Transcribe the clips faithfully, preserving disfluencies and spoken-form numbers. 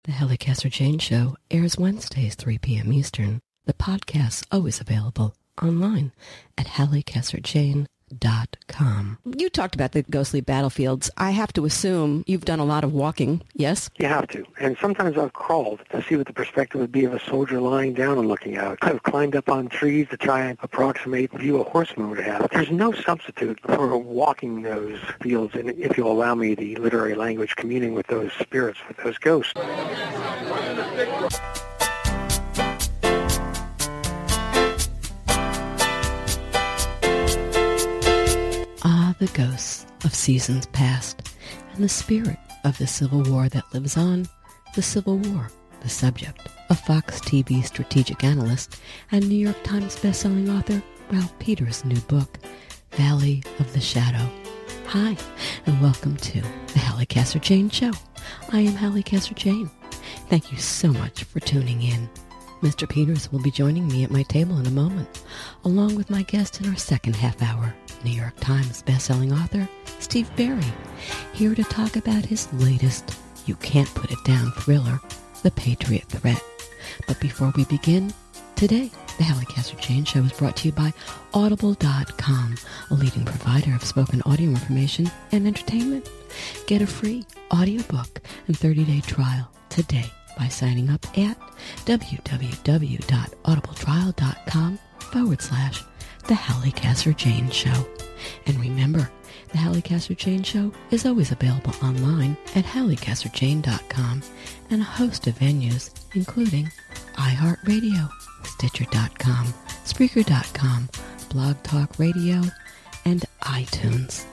The Hallie Casser-Jayne Show airs Wednesdays, three p.m. Eastern. The podcast's always available online at hallie casser jayne dot com. You talked about the ghostly battlefields. I have to assume you've done a lot of walking, yes? You have to. And sometimes I've crawled to see what the perspective would be of a soldier lying down and looking out. I've climbed up on trees to try and approximate the view a horseman would have. There's no substitute for walking those fields, and if you'll allow me the literary language, communing with those spirits, with those ghosts. Ah, the ghosts of seasons past, and the spirit of the Civil War that lives on. The Civil War, the subject of Fox T V strategic analyst and New York Times bestselling author Ralph Peters' new book, Valley of the Shadow. Hi, and welcome to the Hallie Casser-Jayne Show. I am Hallie Casser-Jayne. Thank you so much for tuning in. Mister Peters will be joining me at my table in a moment, along with my guest in our second half hour, New York Times bestselling author Steve Berry, here to talk about his latest You Can't Put It Down thriller, The Patriot Threat. But before we begin, today, the Hallie Casser-Jayne Show is brought to you by Audible dot com, a leading provider of spoken audio information and entertainment. Get a free audiobook and thirty-day trial today by signing up at www.audibletrial.com forward slash The Hallie Casser-Jayne Show. And remember, The Hallie Casser-Jayne Show is always available online at hallie casser jayne dot com and a host of venues, including iHeartRadio, Stitcher dot com, Spreaker dot com, Blog Talk Radio, and iTunes.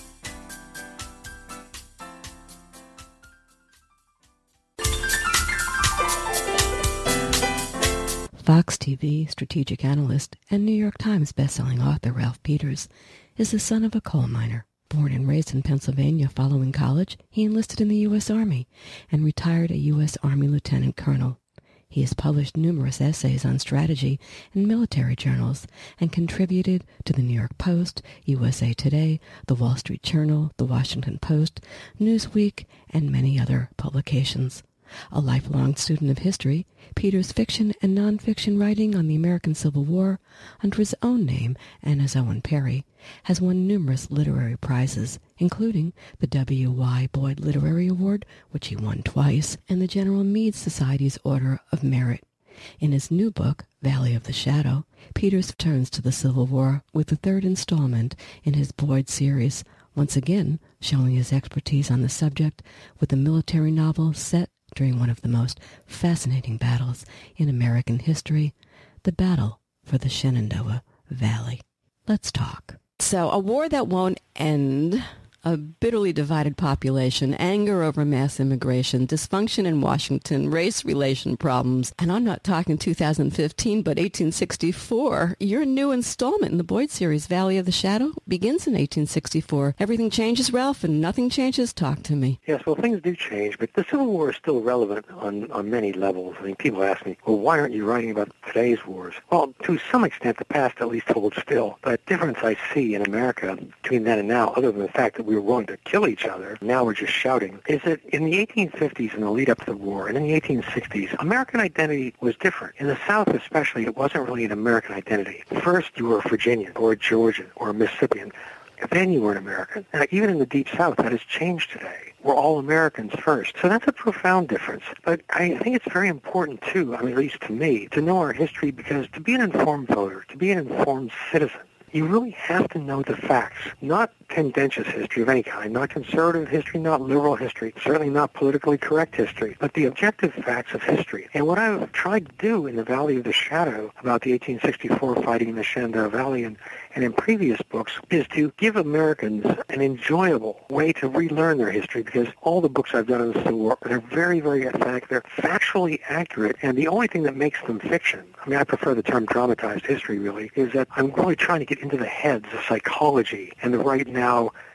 Fox T V strategic analyst and New York Times bestselling author Ralph Peters is the son of a coal miner. Born and raised in Pennsylvania following college, he enlisted in the U S Army and retired a U S Army lieutenant colonel. He has published numerous essays on strategy in military journals and contributed to the New York Post, U S A Today, the Wall Street Journal, the Washington Post, Newsweek, and many other publications. A lifelong student of history, Peters' fiction and nonfiction writing on the American Civil War, under his own name and as Owen Perry, has won numerous literary prizes, including the W Y Boyd Literary Award, which he won twice, and the General Meade Society's Order of Merit. In his new book, Valley of the Shadow, Peters turns to the Civil War with the third installment in his Boyd series, once again showing his expertise on the subject with a military novel set during one of the most fascinating battles in American history, the battle for the Shenandoah Valley. Let's talk. So, a war that won't end, a bitterly divided population, anger over mass immigration, dysfunction in Washington, race relation problems, and I'm not talking two thousand fifteen, but eighteen sixty-four. Your new installment in the Boyd series, Valley of the Shadow, begins in eighteen sixty-four. Everything changes, Ralph, and nothing changes. Talk to me. Yes, well, things do change, but the Civil War is still relevant on, on many levels. I mean, people ask me, well, why aren't you writing about today's wars? Well, to some extent, the past at least holds still. But the difference I see in America between then and now, other than the fact that we were willing to kill each other, now we're just shouting, is that in the eighteen fifties, in the lead-up to the war, and in the eighteen sixties, American identity was different. In the South especially, it wasn't really an American identity. First, you were a Virginian, or a Georgian, or a Mississippian. Then you were an American. And even in the Deep South, that has changed today. We're all Americans first. So that's a profound difference. But I think it's very important, too, I mean, at least to me, to know our history, because to be an informed voter, to be an informed citizen, you really have to know the facts, not tendentious history of any kind, not conservative history, not liberal history, certainly not politically correct history, but the objective facts of history. And what I've tried to do in The Valley of the Shadow about the eighteen sixty-four fighting in the Shenandoah Valley and, and in previous books is to give Americans an enjoyable way to relearn their history, because all the books I've done in the Civil War, they're very, very authentic, they're factually accurate, and the only thing that makes them fiction, I mean, I prefer the term dramatized history, really, is that I'm really trying to get into the heads of psychology and the right now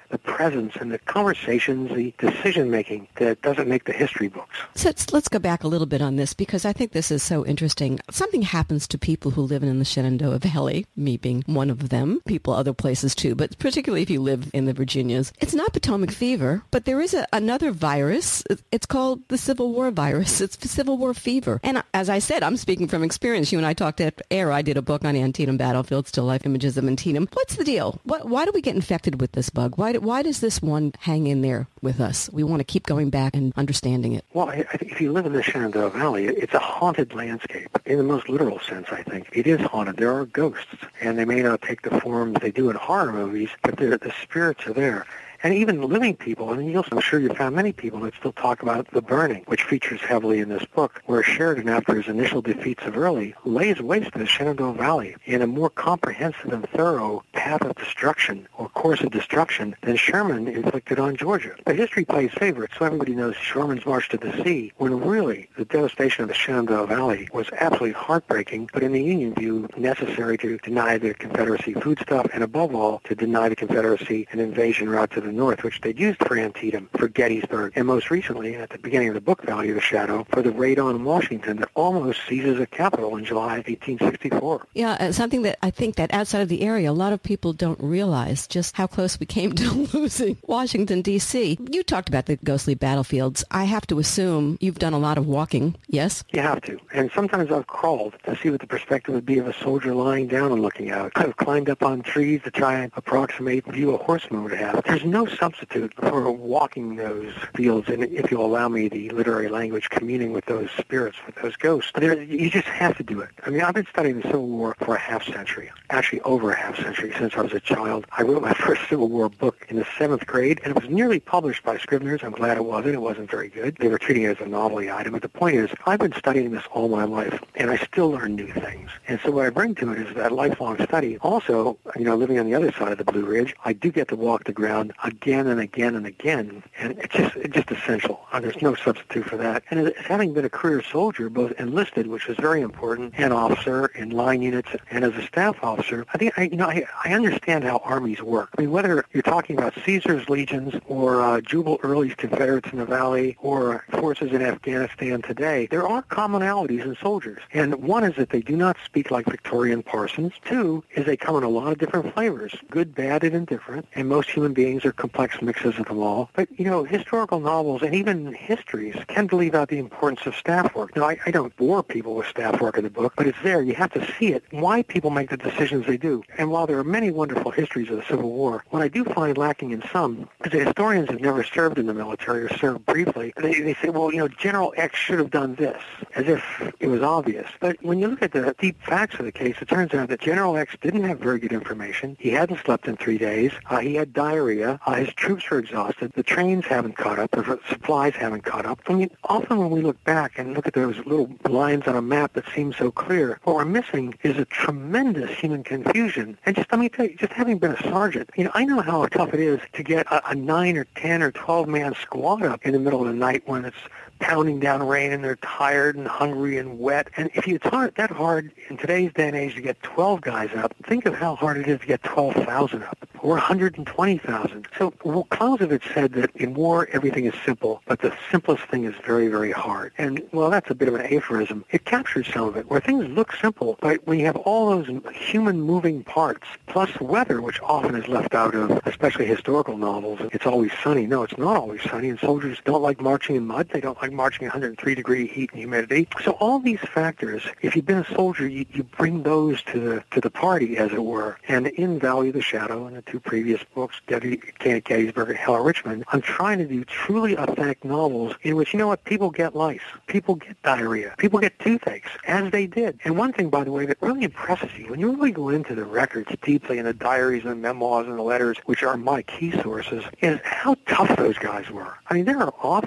the presence and the conversations, the decision-making that doesn't make the history books. So let's, let's go back a little bit on this, because I think this is so interesting. Something happens to people who live in the Shenandoah Valley, me being one of them, people other places too, but particularly if you live in the Virginias. It's not Potomac fever, but there is a, another virus. It's called the Civil War virus. It's Civil War fever. And as I said, I'm speaking from experience. You and I talked at air. I did a book on Antietam battlefield, still life images of Antietam. What's the deal? What, why do we get infected with this bug? Why, do, why does this one hang in there with us? We want to keep going back and understanding it. Well, I, I think if you live in the Shenandoah Valley, it's a haunted landscape in the most literal sense, I think. It is haunted. There are ghosts, and they may not take the forms they do in horror movies, but the spirits are there. And even living people, and you'll, I'm sure you found many people that still talk about the burning, which features heavily in this book, where Sheridan, after his initial defeats of Early, lays waste to the Shenandoah Valley in a more comprehensive and thorough path of destruction, or course of destruction, than Sherman inflicted on Georgia. But history plays favorites, so everybody knows Sherman's March to the Sea, when really the devastation of the Shenandoah Valley was absolutely heartbreaking, but in the Union view, necessary to deny the Confederacy foodstuff, and above all, to deny the Confederacy an invasion route to the north, which they'd used for Antietam, for Gettysburg, and most recently, at the beginning of the book, Valley of the Shadow, for the raid on Washington that almost seizes the capital in July eighteen sixty-four. Yeah, uh, something that I think that outside of the area, a lot of people don't realize just how close we came to losing Washington, D C You talked about the ghostly battlefields. I have to assume you've done a lot of walking, yes? You have to. And sometimes I've crawled to see what the perspective would be of a soldier lying down and looking out. I've climbed up on trees to try and approximate the view a horseman would have. There's no substitute for walking those fields, and if you'll allow me the literary language, communing with those spirits, with those ghosts. There, you just have to do it. I mean, I've been studying the Civil War for a half century, actually over a half century since I was a child. I wrote my first Civil War book in the seventh grade, and it was nearly published by Scribner's. I'm glad it wasn't. It wasn't very good. They were treating it as a novelty item. But the point is, I've been studying this all my life, and I still learn new things. And so what I bring to it is that lifelong study. Also, you know, living on the other side of the Blue Ridge, I do get to walk the ground again and again and again, and it's just it's just essential. Uh, there's no substitute for that. And as having been a career soldier, both enlisted, which was very important, and officer in line units, and as a staff officer, I think I you know I, I understand how armies work. I mean, whether you're talking about Caesar's legions or uh, Jubal Early's Confederates in the Valley or forces in Afghanistan today, there are commonalities in soldiers. And one is that they do not speak like Victorian parsons. Two is they come in a lot of different flavors, good, bad, and indifferent. And most human beings are complex mixes of them all. But, you know, historical novels and even histories can leave out the importance of staff work. Now, I, I don't bore people with staff work in the book, but it's there. You have to see it, why people make the decisions they do. And while there are many wonderful histories of the Civil War, what I do find lacking in some is that historians have never served in the military or served briefly. They, they say, well, you know, General X should have done this, as if it was obvious. But when you look at the deep facts of the case, it turns out that General X didn't have very good information. He hadn't slept in three days. Uh, he had diarrhea. Uh, his troops were exhausted. The trains haven't caught up. The supplies haven't caught up. I mean, often when we look back and look at those little lines on a map that seem so clear, what we're missing is a tremendous human confusion. And just, let me tell you, just having been a sergeant, you know, I know how tough it is to get a, a nine or ten or twelve man squad up in the middle of the night when it's pounding down rain and they're tired and hungry and wet. And if it's hard, that hard in today's day and age to get twelve guys up, think of how hard it is to get twelve thousand up, or one hundred twenty thousand. So well, Clausewitz said that in war everything is simple, but the simplest thing is very, very hard. And, well, that's a bit of an aphorism. It captures some of it, where things look simple, but when you have all those human moving parts, plus weather, which often is left out of, especially historical novels, it's always sunny. No, it's not always sunny, and soldiers don't like marching in mud. They don't like marching in one hundred three degree heat and humidity. So all these factors, if you've been a soldier, you, you bring those to the to the party, as it were. And in Valley of the Shadow and the two previous books, Cain at Gettysburg and Hell at Richmond, I'm trying to do truly authentic novels in which, you know what, people get lice, people get diarrhea, people get toothaches, as they did. And one thing, by the way, that really impresses you, when you really go into the records deeply, in the diaries and the memoirs and the letters, which are my key sources, is how tough those guys were. I mean, there are officers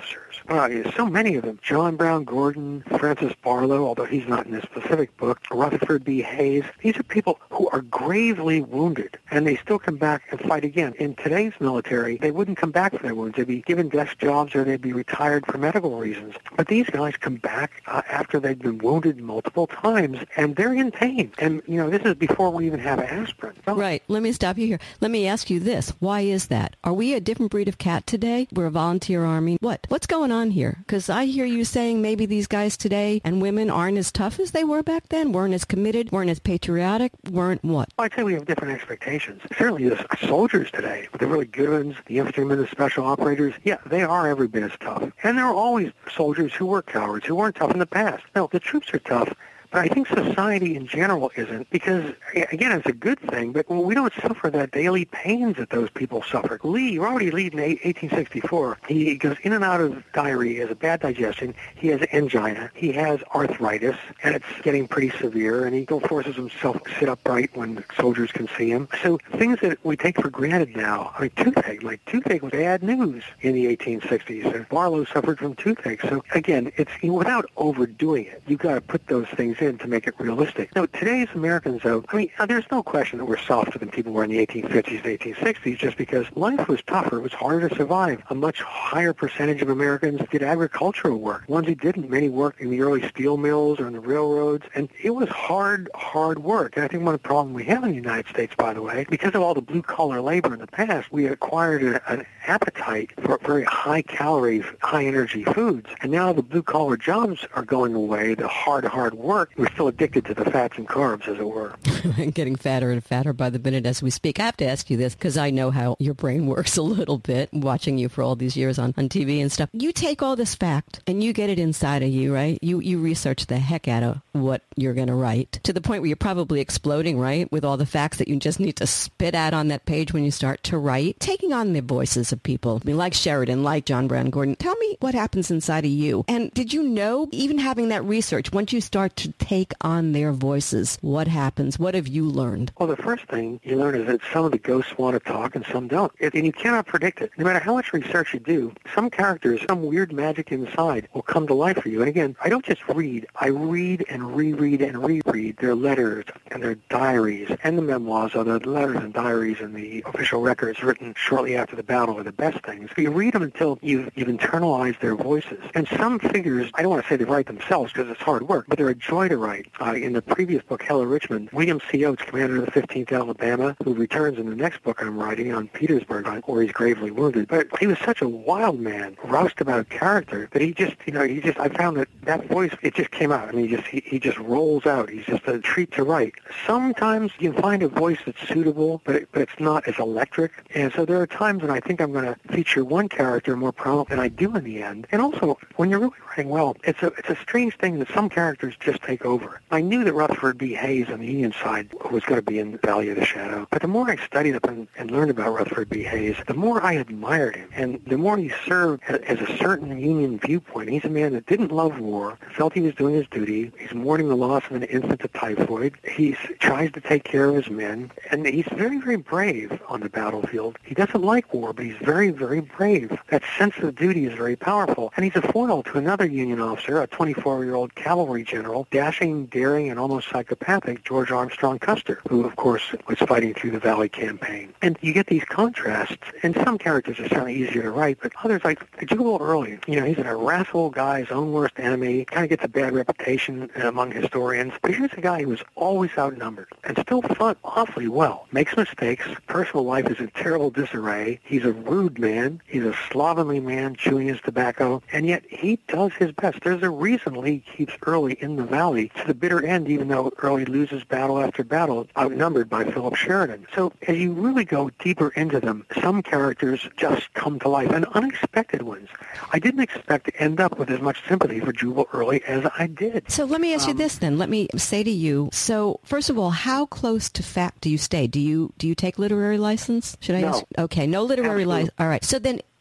Well, there's so many of them. John Brown Gordon, Francis Barlow, although he's not in this specific book, Rutherford B. Hayes. These are people who are gravely wounded, and they still come back and fight again. In today's military, they wouldn't come back for their wounds. They'd be given desk jobs or they'd be retired for medical reasons. But these guys come back uh, after they've been wounded multiple times, and they're in pain. And, you know, this is before we even have aspirin. So, right. Let me stop you here. Let me ask you this. Why is that? Are we a different breed of cat today? We're a volunteer army. What? What's going on here? Because I hear you saying maybe these guys today and women aren't as tough as they were back then, weren't as committed, weren't as patriotic, weren't what? Well, I'd say we have different expectations. Certainly the soldiers today, the really good ones, the infantrymen, the special operators, yeah, they are every bit as tough. And there are always soldiers who were cowards, who weren't tough in the past. No, the troops are tough. But I think society in general isn't, because, again, it's a good thing, but we don't suffer that daily pains that those people suffered. Lee, Robert Lee in eighteen sixty-four, he goes in and out of diarrhea, he has a bad digestion, he has angina, he has arthritis, and it's getting pretty severe, and he still forces himself to sit upright when soldiers can see him. So things that we take for granted now, I mean, toothache, like toothache was bad news in the eighteen sixties, and Barlow suffered from toothache. So, again, it's without overdoing it, you've got to put those things in to make it realistic. Now, today's Americans, though, I mean, there's no question that we're softer than people were in the eighteen fifties and eighteen sixties, just because life was tougher. It was harder to survive. A much higher percentage of Americans did agricultural work. Ones who didn't, many worked in the early steel mills or in the railroads, and it was hard, hard work. And I think one of the problems we have in the United States, by the way, because of all the blue-collar labor in the past, we acquired a, an appetite for very high-calorie, high-energy foods. And now the blue-collar jobs are going away, the hard, hard work. We're still addicted to the fats and carbs, as it were. And getting fatter and fatter by the minute as we speak. I have to ask you this, because I know how your brain works a little bit, watching you for all these years on, on T V and stuff. You take all this fact, and you get it inside of you, right? You you research the heck out of what you're going to write, to the point where you're probably exploding, right, with all the facts that you just need to spit out on that page when you start to write. Taking on the voices of people, I mean, like Sheridan, like John Brown Gordon. Tell me what happens inside of you. And did you know, even having that research, once you start to take on their voices, what happens? What have you learned? Well, the first thing you learn is that some of the ghosts want to talk and some don't. It, and you cannot predict it. No matter how much research you do, some characters, some weird magic inside will come to life for you. And again, I don't just read. I read and reread and reread their letters and their diaries and the memoirs, or the letters and diaries and the official records written shortly after the battle are the best things. So you read them until you've, you've internalized their voices. And some figures, I don't want to say they write themselves because it's hard work, but they're a joy to write. Uh, in the previous book, Hell at Richmond, William C. Oates, commander of the fifteenth Alabama, who returns in the next book I'm writing on Petersburg, where he's gravely wounded. But he was such a wild man, roustabout character, that he just, you know, he just, I found that that voice, it just came out. I mean, he just, he, he just rolls out. He's just a treat to write. Sometimes you can find a voice that's suitable, but, it, but it's not as electric. And so there are times when I think I'm going to feature one character more prominent than I do in the end. And also, when you're really writing well, it's a, it's a strange thing that some characters just take over. I knew that Rutherford B. Hayes on the Union side was going to be in Valley of the Shadow, but the more I studied up and, and learned about Rutherford B. Hayes, the more I admired him, and the more he served as a certain Union viewpoint. He's a man that didn't love war, felt he was doing his duty. He's mourning the loss of an infant to typhoid. He tries to take care of his men, and he's very, very brave on the battlefield. He doesn't like war, but he's very, very brave. That sense of duty is very powerful, and he's a foil to another Union officer, a twenty-four-year-old cavalry general, dashing, daring, and almost psychopathic George Armstrong Custer, who, of course, was fighting through the Valley Campaign. And you get these contrasts, and some characters are certainly easier to write, but others, like Jubal Early, you know, he's an irascible guy, his own worst enemy, kind of gets a bad reputation among historians, but here's a guy who was always outnumbered and still fought awfully well, makes mistakes, personal life is in terrible disarray, he's a rude man, he's a slovenly man chewing his tobacco, and yet he does his best. There's a reason Lee keeps Early in the Valley to the bitter end, even though Early loses battle after battle, outnumbered by Philip Sheridan. So as you really go deeper into them, some characters just come to life, and unexpected ones. I didn't expect to end up with as much sympathy for Jubal Early as I did. So let me ask um, you this then. Let me say to you, so first of all, how close to fact do you stay? Do you do you take literary license? Should I no. ask? Okay, no literary license. All right. So then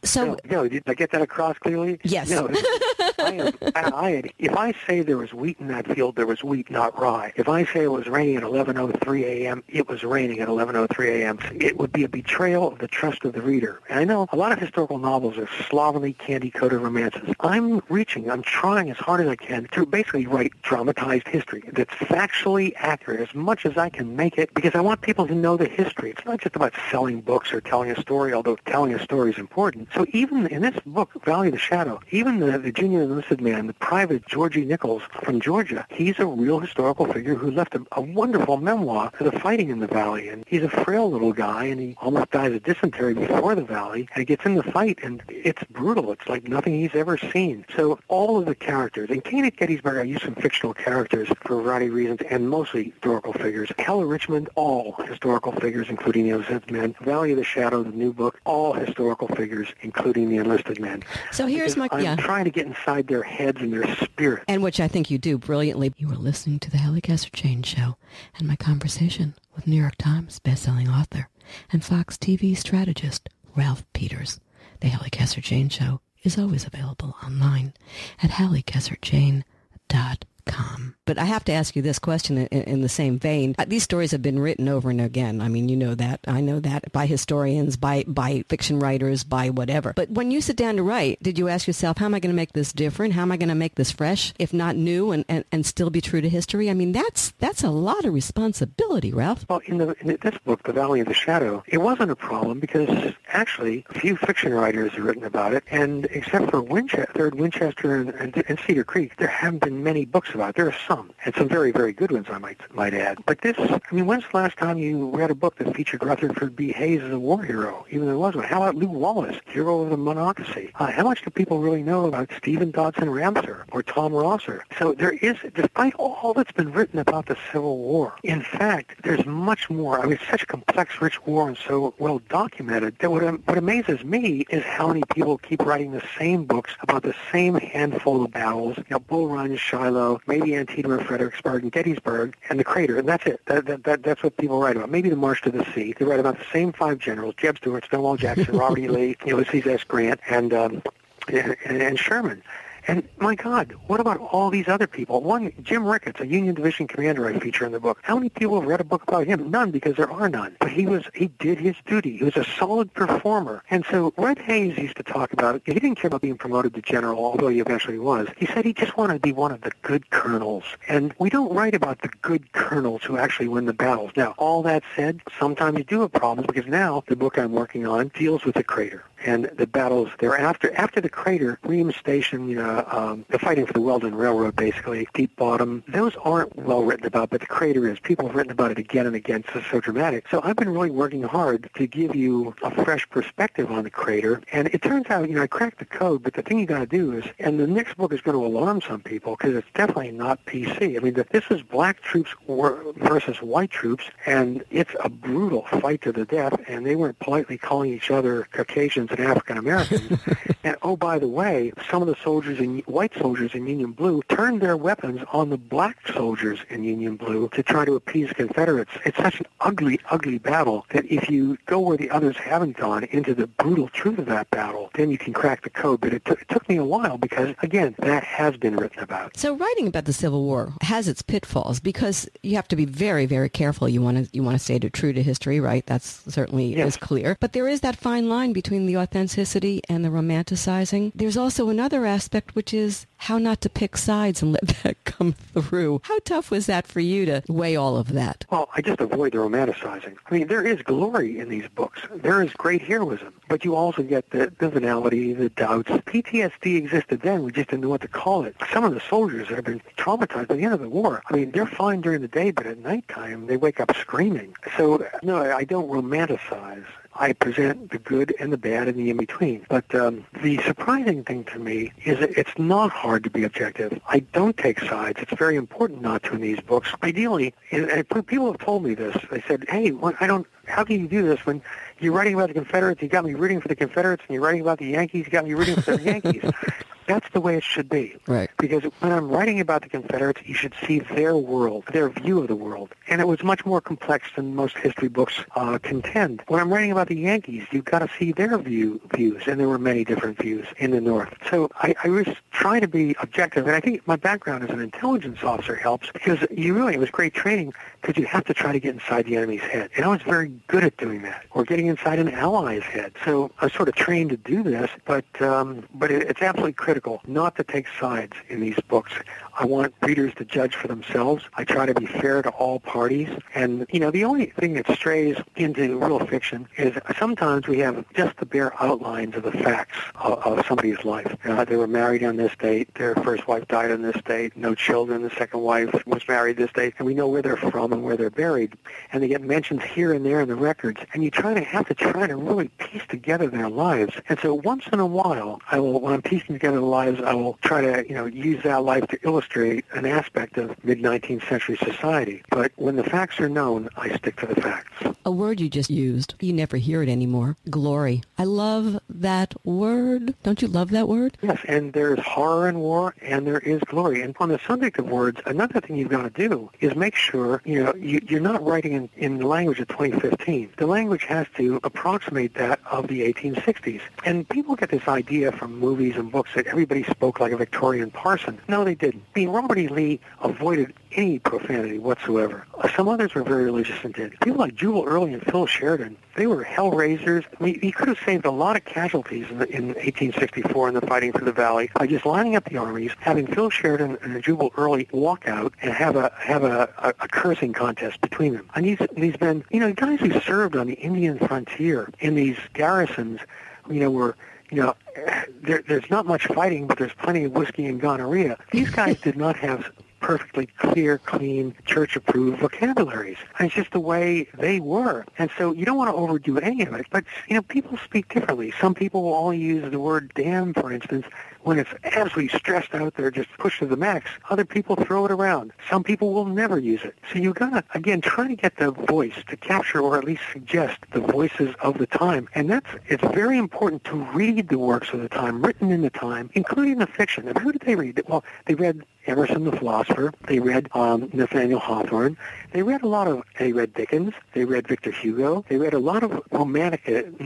So, no, no, did I get that across clearly? Yes. No, I am, I, I had, if I say there was wheat in that field, there was wheat, not rye. If I say it was raining at eleven oh three a.m., it was raining at eleven oh three a.m. It would be a betrayal of the trust of the reader. And I know a lot of historical novels are slovenly, candy-coated romances. I'm reaching, I'm trying as hard as I can to basically write dramatized history that's factually accurate as much as I can make it, because I want people to know the history. It's not just about selling books or telling a story, although telling a story is important. So even in this book, Valley of the Shadow, even the, the junior enlisted man, the private Georgie Nichols from Georgia, he's a real historical figure who left a, a wonderful memoir to the fighting in the Valley. And he's a frail little guy, and he almost dies of dysentery before the Valley, and he gets in the fight, and it's brutal. It's like nothing he's ever seen. So all of the characters, in Cain at Gettysburg, I use some fictional characters for a variety of reasons, and mostly historical figures. Keller Richmond, all historical figures, including the enlisted men. Valley of the Shadow, the new book, all historical figures, including the enlisted men. So here's because my... I'm yeah. trying to get inside their heads and their spirit. And which I think you do brilliantly. You are listening to The Hallie Casser-Jane Show and my conversation with New York Times bestselling author and Fox T V strategist Ralph Peters. The Hallie Casser-Jane Show is always available online at hallie casser jane dot com. But I have to ask you this question in, in the same vein. Uh, these stories have been written over and again. I mean, you know that. I know that by historians, by, by fiction writers, by whatever. But when you sit down to write, did you ask yourself, how am I going to make this different? How am I going to make this fresh, if not new, and, and, and still be true to history? I mean, that's that's a lot of responsibility, Ralph. Well, in, the, in this book, The Valley of the Shadow, it wasn't a problem because actually a few fiction writers have written about it, and except for Winchester, Third Winchester and, and, and Cedar Creek, there haven't been many books about it. There are some, and some very, very good ones, I might might add. But this, I mean, when's the last time you read a book that featured Rutherford B. Hayes as a war hero, even though there was one? How about Lew Wallace, hero of the monocracy? Uh, how much do people really know about Stephen Dodson Ramsar or Tom Rosser? So there is, despite all that's been written about the Civil War, in fact, there's much more. I mean, it's such a complex, rich war and so well documented that what, what amazes me is how many people keep writing the same books about the same handful of battles, you know, Bull Run, Shiloh, maybe Antietam or Fredericksburg and Gettysburg and the Crater, and that's it. That, that, that, that's what people write about. Maybe the March to the Sea. They write about the same five generals: Jeb Stuart, Stonewall Jackson, Robert E. Lee, Ulysses S. Grant, and, um, and, and Sherman. And my God, what about all these other people? One, Jim Ricketts, a Union Division commander I feature in the book. How many people have read a book about him? None, because there are none. But he was, he did his duty. He was a solid performer. And so Red Hayes used to talk about it. He didn't care about being promoted to general, although he eventually was. He said he just wanted to be one of the good colonels. And we don't write about the good colonels who actually win the battles. Now, all that said, sometimes you do have problems, because now the book I'm working on deals with the Crater and the battles thereafter. After the Crater, Reams Station, you know, um, the fighting for the Weldon Railroad, basically, Deep Bottom, those aren't well written about, but the Crater is. People have written about it again and again. It's so dramatic. So I've been really working hard to give you a fresh perspective on the Crater. And it turns out, you know, I cracked the code, but the thing you got to do is, and the next book is going to alarm some people, because it's definitely not P C. I mean, the, this is black troops versus white troops, and it's a brutal fight to the death, and they weren't politely calling each other Caucasians and African Americans. And oh, by the way, some of the soldiers in white soldiers in Union Blue turned their weapons on the black soldiers in Union Blue to try to appease Confederates. It's such an ugly, ugly battle that if you go where the others haven't gone, into the brutal truth of that battle, then you can crack the code. But it, t- it took me a while, because again, that has been written about. So writing about the Civil War has its pitfalls, because you have to be very, very careful. You want to you want to stay to, true to history, right? That's certainly Yes. is clear. But there is that fine line between the authenticity and the romanticizing. There's also another aspect, which is how not to pick sides and let that come through. How tough was that for you to weigh all of that? Well, I just avoid the romanticizing. I mean, there is glory in these books. There is great heroism. But you also get the, the venality, the doubts. P T S D existed then. We just didn't know what to call it. Some of the soldiers that have been traumatized by the end of the war, I mean, they're fine during the day, but at nighttime, they wake up screaming. So, no, I don't romanticize. I present the good and the bad and the in-between. But um, the surprising thing to me is that it's not hard to be objective. I don't take sides. It's very important not to in these books. Ideally, and, and people have told me this. They said, hey, well, I don't, how can you do this when you're writing about the Confederates, you got me rooting for the Confederates, and you're writing about the Yankees, you got me rooting for the Yankees. That's the way it should be. Right. Because when I'm writing about the Confederates, you should see their world, their view of the world. And it was much more complex than most history books uh, contend. When I'm writing about the Yankees, you've got to see their view views, and there were many different views in the North. So I, I was trying to be objective, and I think my background as an intelligence officer helps, because you really, it was great training, because you have to try to get inside the enemy's head. And I was very good at doing that, or getting inside an ally's head. So I was sort of trained to do this, but um, but it, it's absolutely critical not to take sides in these books. I want readers to judge for themselves. I try to be fair to all parties. And, you know, the only thing that strays into real fiction is sometimes we have just the bare outlines of the facts of, of somebody's life. Uh, they were married on this date. Their first wife died on this date. No children. The second wife was married this date. And we know where they're from and where they're buried. And they get mentions here and there in the records. And you try to have to try to really piece together their lives. And so once in a while, I will, when I'm piecing together the lives, I will try to, you know, use that life to illustrate an aspect of mid-nineteenth century society. But when the facts are known, I stick to the facts. A word you just used, you never hear it anymore, glory. I love that word. Don't you love that word? Yes, and there's horror in war, and there is glory. And on the subject of words, another thing you've got to do is make sure, you know, you, you're not writing in, in the language of twenty fifteen. The language has to approximate that of the eighteen sixties. And people get this idea from movies and books that everybody spoke like a Victorian parson. No, they didn't. I mean, Robert E. Lee avoided any profanity whatsoever. Some others were very religious and did. People like Jubal Early and Phil Sheridan, they were hellraisers. I mean, he could have saved a lot of casualties in, the, in eighteen sixty-four in the fighting for the Valley by just lining up the armies, having Phil Sheridan and Jubal Early walk out and have a have a, a, a cursing contest between them. And these these men, you know, guys who served on the Indian frontier in these garrisons, you know, were you know, there, there's not much fighting, but there's plenty of whiskey and gonorrhea. These guys did not have perfectly clear, clean, church-approved vocabularies. And it's just the way they were. And so you don't want to overdo any of it. But, you know, people speak differently. Some people will only use the word damn, for instance, when it's absolutely stressed out there, just pushed to the max. Other people throw it around. Some people will never use it. So you've got to, again, try to get the voice to capture or at least suggest the voices of the time. And that's, it's very important to read the works of the time, written in the time, including the fiction. And who did they read? Well, they read Emerson the philosopher. They read um, Nathaniel Hawthorne. They read a lot of, they read Dickens. They read Victor Hugo. They read a lot of romantic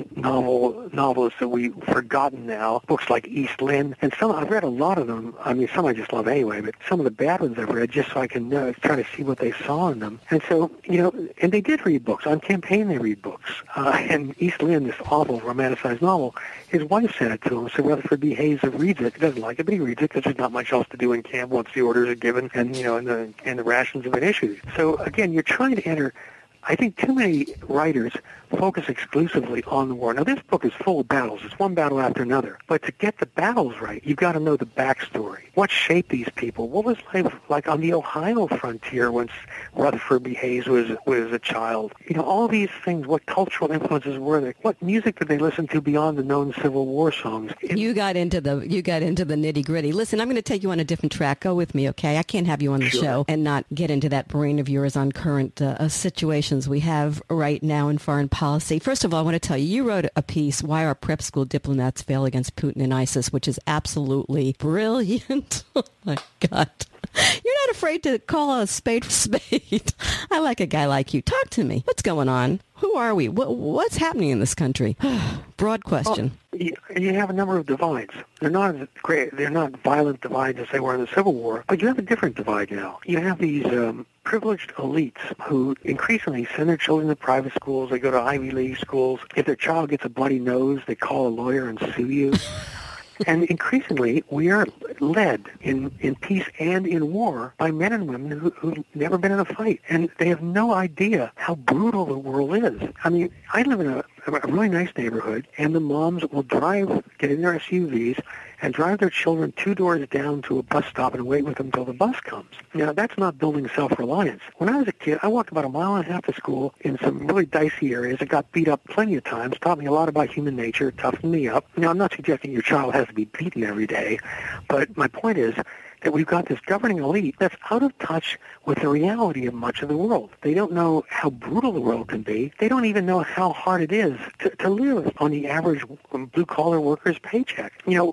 novel novelists that we've forgotten now, books like East Lynne. And some, I've read a lot of them. I mean, some I just love anyway, but some of the bad ones I've read just so I can uh, try to see what they saw in them. And so, you know, and they did read books. On campaign, they read books. Uh, and East Lynne, this awful romanticized novel, his wife sent it to him. So Rutherford B. Hayes reads it. He doesn't like it, but he reads it because there's not much else to do in camp once the orders are given and, you know, and the, and the rations have been issued. So, again, you're trying to enter, I think too many writers focus exclusively on the war. Now, this book is full of battles. It's one battle after another. But to get the battles right, you've got to know the backstory. What shaped these people? What was life like on the Ohio frontier when Rutherford B. Hayes was, was a child? You know, all these things, what cultural influences were there? What music did they listen to beyond the known Civil War songs? It, you got into the you got into the nitty-gritty. Listen, I'm going to take you on a different track. Go with me, okay? I can't have you on the Sure. show and not get into that brain of yours on current uh, situations we have right now in foreign policy. First of all, I want to tell you, you wrote a piece, Why Our Prep School Diplomats Fail Against Putin and ISIS, which is absolutely brilliant. Oh, my God. You're not afraid to call a spade a spade. I like a guy like you. Talk to me. What's going on? Who are we? What, what's happening in this country? Broad question. Well, you, you have a number of divides. They're not as great. They're not violent divides as they were in the Civil War, but you have a different divide now. You have these um, privileged elites who increasingly send their children to private schools. They go to Ivy League schools. If their child gets a bloody nose, they call a lawyer and sue you. And increasingly, we are led in, in peace and in war by men and women who, who've never been in a fight. And they have no idea how brutal the world is. I mean, I live in a, a really nice neighborhood, and the moms will drive, get in their S U Vs, and drive their children two doors down to a bus stop and wait with them until the bus comes. Now, that's not building self-reliance. When I was a kid, I walked about a mile and a half to school in some really dicey areas. I got beat up plenty of times, taught me a lot about human nature, toughened me up. Now, I'm not suggesting your child has to be beaten every day, but my point is that we've got this governing elite that's out of touch with the reality of much of the world. They don't know how brutal the world can be. They don't even know how hard it is to, to live on the average blue-collar worker's paycheck. You know,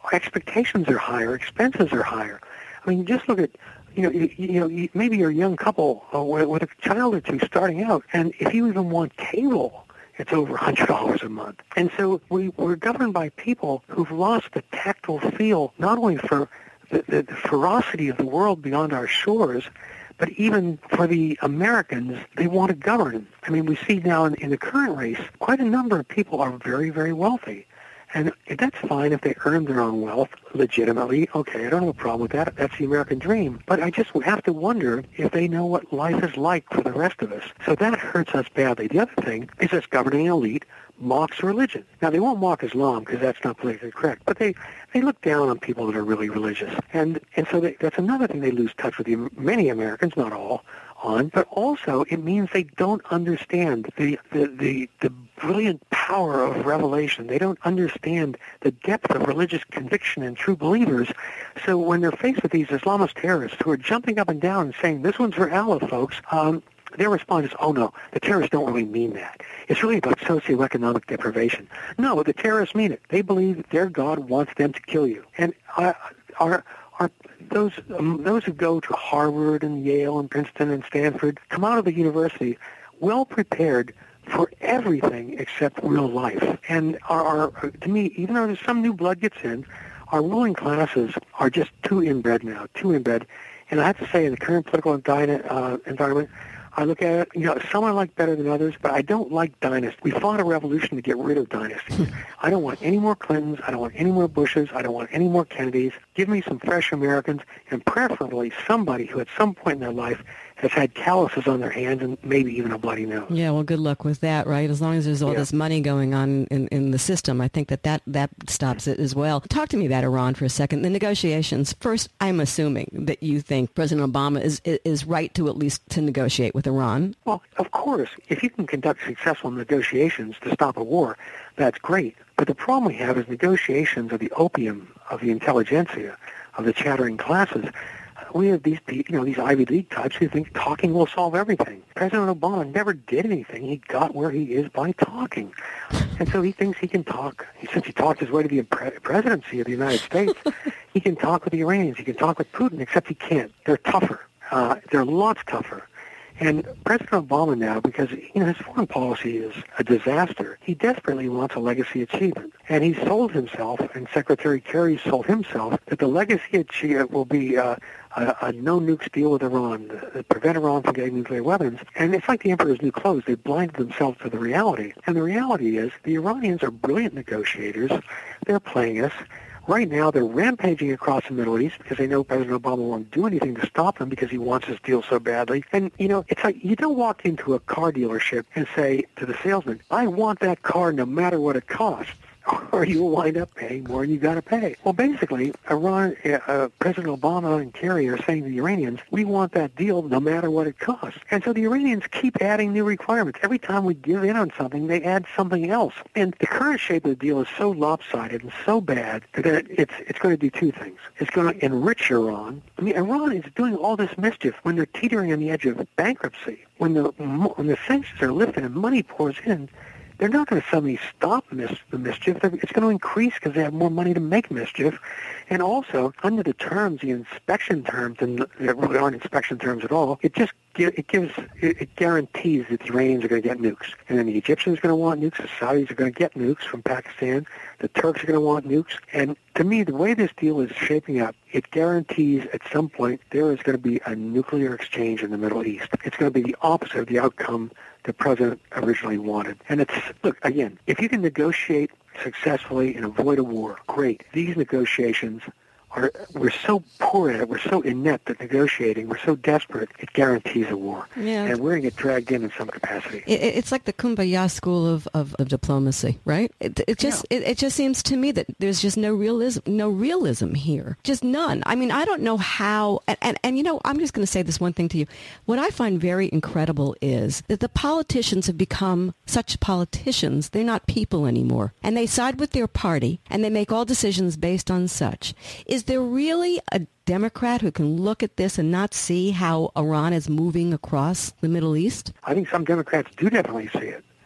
expectations are higher, expenses are higher. I mean, just look at, you know, you, you know, you, maybe you're a young couple uh, with, with a child or two starting out, and if you even want cable, it's over one hundred dollars a month. And so we, we're governed by people who've lost the tactile feel, not only for the, the, the ferocity of the world beyond our shores, but even for the Americans, they want to govern. I mean, we see now in, in the current race, quite a number of people are very, very wealthy. And that's fine if they earn their own wealth legitimately. Okay, I don't have a problem with that. That's the American dream. But I just have to wonder if they know what life is like for the rest of us. So that hurts us badly. The other thing is this governing elite mocks religion. Now, they won't mock Islam because that's not politically correct, but they, they look down on people that are really religious. And and so they, that's another thing they lose touch with the, many Americans, not all, on. But also, it means they don't understand the, the, the, the brilliant power of revelation. They don't understand the depth of religious conviction in true believers. So when they're faced with these Islamist terrorists who are jumping up and down and saying, this one's for Allah, folks, um, their response is, oh, no, the terrorists don't really mean that. It's really about socioeconomic deprivation. No, the terrorists mean it. They believe their God wants them to kill you. And uh, our, our, those, um, those who go to Harvard and Yale and Princeton and Stanford come out of the university well prepared for everything except real life. And our, our, to me, even though there's some new blood gets in, our ruling classes are just too inbred now, too inbred. And I have to say, in the current political uh, environment, I look at it, you know, some I like better than others, but I don't like dynasties. We fought a revolution to get rid of dynasties. I don't want any more Clintons. I don't want any more Bushes. I don't want any more Kennedys. Give me some fresh Americans, and preferably somebody who at some point in their life has had calluses on their hands and maybe even a bloody nose. Yeah, well, good luck with that, right? As long as there's all yeah. this money going on in, in the system, I think that, that that stops it as well. Talk to me about Iran for a second. The negotiations. First, I'm assuming that you think President Obama is is right to at least to negotiate with Iran. Well, of course, if you can conduct successful negotiations to stop a war, that's great. But the problem we have is negotiations are the opium of the intelligentsia, of the chattering classes. We have these, you know, these Ivy League types who think talking will solve everything. President Obama never did anything. He got where he is by talking. And so he thinks he can talk. Since he talked his way to the presidency of the United States, he can talk with the Iranians. He can talk with Putin, except he can't. They're tougher. Uh, they're lots tougher. And President Obama now, because you know his foreign policy is a disaster, he desperately wants a legacy achievement. And he sold himself, and Secretary Kerry sold himself, that the legacy achievement will be uh, a, a no-nukes deal with Iran, to prevent Iran from getting nuclear weapons. And it's like the emperor's new clothes. They blinded themselves to the reality. And the reality is the Iranians are brilliant negotiators. They're playing us. Right now, they're rampaging across the Middle East because they know President Obama won't do anything to stop them because he wants this deal so badly. And, you know, it's like you don't walk into a car dealership and say to the salesman, I want that car no matter what it costs, or you will wind up paying more than you got to pay. Well, basically, Iran, uh, President Obama and Kerry are saying to the Iranians, we want that deal no matter what it costs. And so the Iranians keep adding new requirements. Every time we give in on something, they add something else. And the current shape of the deal is so lopsided and so bad that it's it's going to do two things. It's going to enrich Iran. I mean, Iran is doing all this mischief when they're teetering on the edge of bankruptcy. When the when the sanctions are lifted and money pours in, they're not going to suddenly stop mis- the mischief. It's going to increase because they have more money to make mischief. And also, under the terms, the inspection terms, and there really aren't inspection terms at all, it just it gives, it guarantees that the Iranians are going to get nukes. And then the Egyptians are going to want nukes, the Saudis are going to get nukes from Pakistan, the Turks are going to want nukes. And to me, the way this deal is shaping up, it guarantees at some point there is going to be a nuclear exchange in the Middle East. It's going to be the opposite of the outcome the president originally wanted. And it's, look, again, if you can negotiate successfully and avoid a war, great. These negotiations are, we're so poor at it, we're so inept at negotiating, we're so desperate, it guarantees a war. Yeah. And we're going to get dragged in in some capacity. It, it's like the Kumbaya school of, of, of diplomacy, right? It, it just yeah. it, it just seems to me that there's just no realism, no realism here. Just none. I mean, I don't know how, and, and, and you know, I'm just going to say this one thing to you. What I find very incredible is that the politicians have become such politicians, they're not people anymore. And they side with their party, and they make all decisions based on such. Is there really a Democrat who can look at this and not see how Iran is moving across the Middle East? I think some Democrats do definitely see it.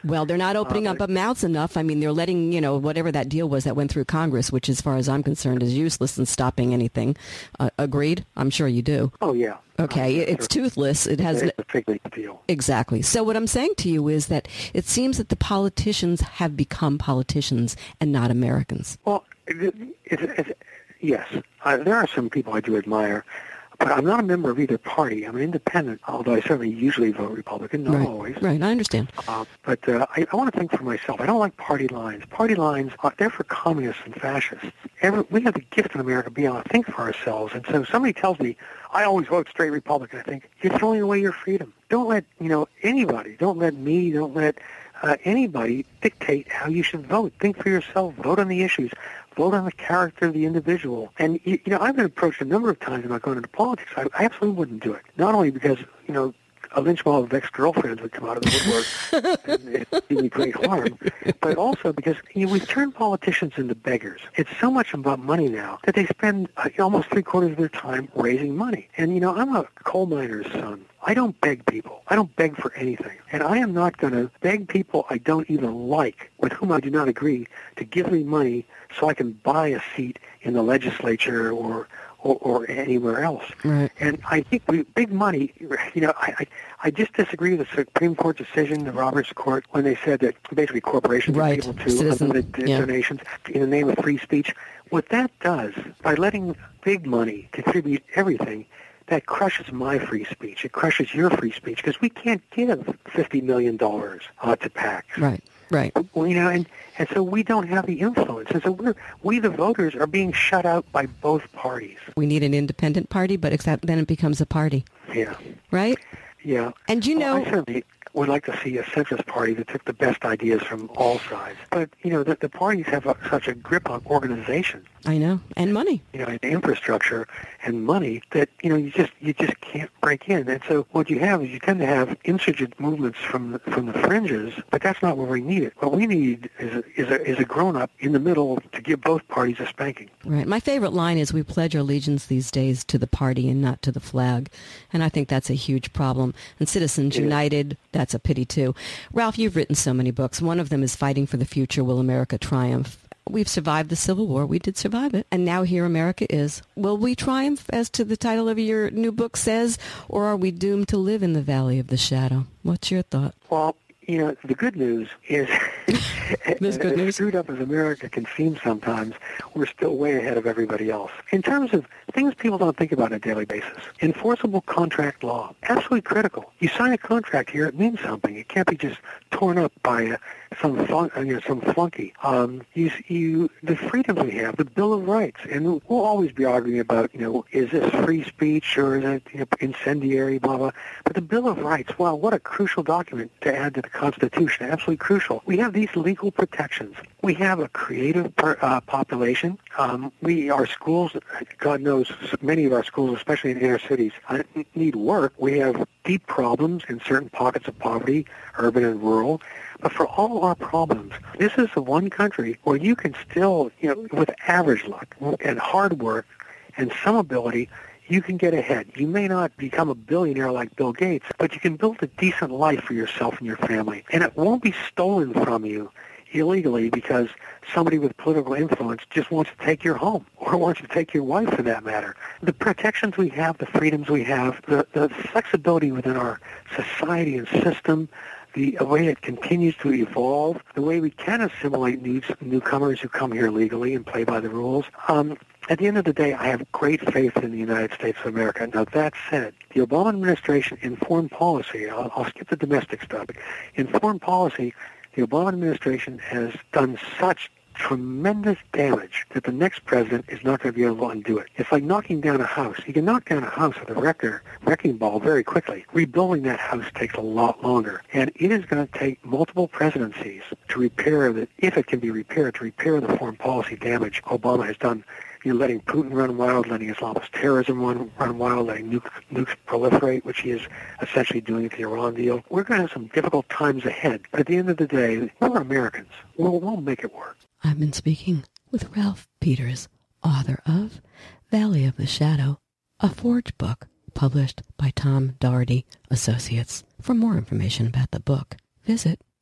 Well, they're not opening uh, up mouths enough. I mean, they're letting, you know, whatever that deal was that went through Congress, which as far as I'm concerned is useless in stopping anything. Uh, agreed? I'm sure you do. Oh, yeah. Okay, it's toothless. It has it's a big deal. Exactly. So what I'm saying to you is that it seems that the politicians have become politicians and not Americans. Well, it, it, it, yes, uh, there are some people I do admire, but I'm not a member of either party. I'm an independent, although I certainly usually vote Republican, not right. always. Right, I understand. Uh, but uh, I, I want to think for myself. I don't like party lines. Party lines, are, they're for communists and fascists. Every, we have the gift in America of being able to think for ourselves. And so somebody tells me, I always vote straight Republican. I think, you're throwing away your freedom. Don't let, you know, anybody, don't let me, don't let uh, anybody dictate how you should vote. Think for yourself. Vote on the issues. Vote on the character of the individual. And, you, you know, I've been approached a number of times about going into politics. I, I absolutely wouldn't do it. Not only because, you know, a lynch mob of ex-girlfriends would come out of the woodwork and it do me great harm, but also because, you know, we've turned politicians into beggars. It's so much about money now that they spend uh, almost three-quarters of their time raising money. And, you know, I'm a coal miner's son. I don't beg people. I don't beg for anything. And I am not going to beg people I don't even like, with whom I do not agree, to give me money so I can buy a seat in the legislature or or, or anywhere else. Right. And I think we, big money, you know, I, I, I just disagree with the Supreme Court decision, the Roberts Court, when they said that basically corporations right. are able to Citizen, unlimited yeah. donations in the name of free speech. What that does, by letting big money contribute everything, that crushes my free speech. It crushes your free speech because we can't give fifty million dollars uh, to PACs. Right, right. Well, you know, and, and so we don't have the influence. And so we're, we, the voters, are being shut out by both parties. We need an independent party, but except then it becomes a party. Yeah. Right? Yeah. And you know... Well, I certainly would like to see a centrist party that took the best ideas from all sides. But, you know, the, the parties have a, such a grip on organization. I know. And money. You know, and infrastructure and money that, you know, you just you just can't break in. And so what you have is you tend to have insurgent movements from the, from the fringes, but that's not where we need it. What we need is a, is a, is a grown-up in the middle to give both parties a spanking. Right. My favorite line is, we pledge our allegiance these days to the party and not to the flag. And I think that's a huge problem. And Citizens It United, is. That's a pity too. Ralph, you've written so many books. One of them is Fighting for the Future, Will America Triumph? We've survived the Civil War. We did survive it. And now here America is. Will we triumph, as to the title of your new book says, or are we doomed to live in the valley of the shadow? What's your thought? Well, you know, the good news is, There's good as news. screwed up as America can seem sometimes, we're still way ahead of everybody else. In terms of things people don't think about on a daily basis, enforceable contract law, absolutely critical. You sign a contract here, it means something. It can't be just torn up by uh, some flun- you know, some flunky. Um, you, you, the freedoms we have, the Bill of Rights, and we'll always be arguing about, you know, is this free speech or is it, you know, incendiary, blah, blah. But the Bill of Rights, wow, what a crucial document to add to the Constitution, absolutely crucial. We have these legal protections. We have a creative per, uh, population. Um, we, our schools, God knows, many of our schools, especially in inner cities, uh, need work. We have deep problems in certain pockets of poverty, urban and rural. But for all our problems, this is the one country where you can still, you know, with average luck and hard work and some ability, you can get ahead. You may not become a billionaire like Bill Gates, but you can build a decent life for yourself and your family. And it won't be stolen from you illegally because somebody with political influence just wants to take your home or wants to take your wife, for that matter. The protections we have, the freedoms we have, the, the flexibility within our society and system, the way it continues to evolve, the way we can assimilate new, newcomers who come here legally and play by the rules. Um, at the end of the day, I have great faith in the United States of America. Now, that said, the Obama administration in foreign policy, I'll, I'll skip the domestic stuff, but in foreign policy, the Obama administration has done such tremendous damage that the next president is not going to be able to undo it. It's like knocking down a house. You can knock down a house with a wrecker, wrecking ball very quickly. Rebuilding that house takes a lot longer. And it is going to take multiple presidencies to repair it, if it can be repaired, to repair the foreign policy damage Obama has done. You know, letting Putin run wild, letting Islamist terrorism run, run wild, letting nuke, nukes proliferate, which he is essentially doing with the Iran deal. We're going to have some difficult times ahead. But at the end of the day, we're Americans. We'll, we'll make it work. I've been speaking with Ralph Peters, author of Valley of the Shadow, a Forge book published by Tom Doherty Associates. For more information about the book, visit